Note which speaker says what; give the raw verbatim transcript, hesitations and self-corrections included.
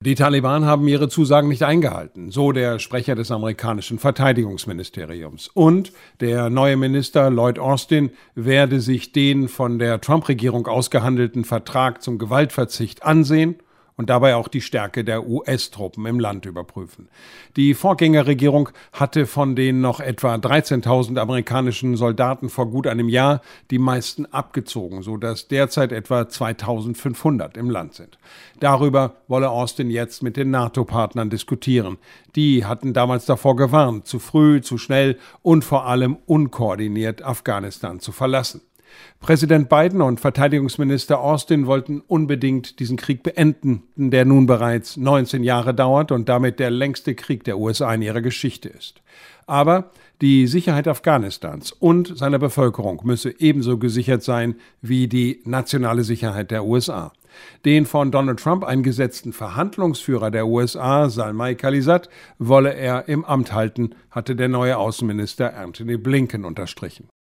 Speaker 1: Die Taliban haben ihre Zusagen nicht eingehalten, so der Sprecher des amerikanischen Verteidigungsministeriums. Und der neue Minister Lloyd Austin werde sich den von der Trump-Regierung ausgehandelten Vertrag zum Gewaltverzicht ansehen und dabei auch die Stärke der U S-Truppen im Land überprüfen. Die Vorgängerregierung hatte von den noch etwa dreizehntausend amerikanischen Soldaten vor gut einem Jahr die meisten abgezogen, sodass derzeit etwa zweitausendfünfhundert im Land sind. Darüber wolle Austin jetzt mit den NATO-Partnern diskutieren. Die hatten damals davor gewarnt, zu früh, zu schnell und vor allem unkoordiniert Afghanistan zu verlassen. Präsident Biden und Verteidigungsminister Austin wollten unbedingt diesen Krieg beenden, der nun bereits neunzehn Jahre dauert und damit der längste Krieg der U S A in ihrer Geschichte ist. Aber die Sicherheit Afghanistans und seiner Bevölkerung müsse ebenso gesichert sein wie die nationale Sicherheit der U S A. Den von Donald Trump eingesetzten Verhandlungsführer der U S A, Zalmay Khalilzad, wolle er im Amt halten, hatte der neue Außenminister Antony Blinken unterstrichen.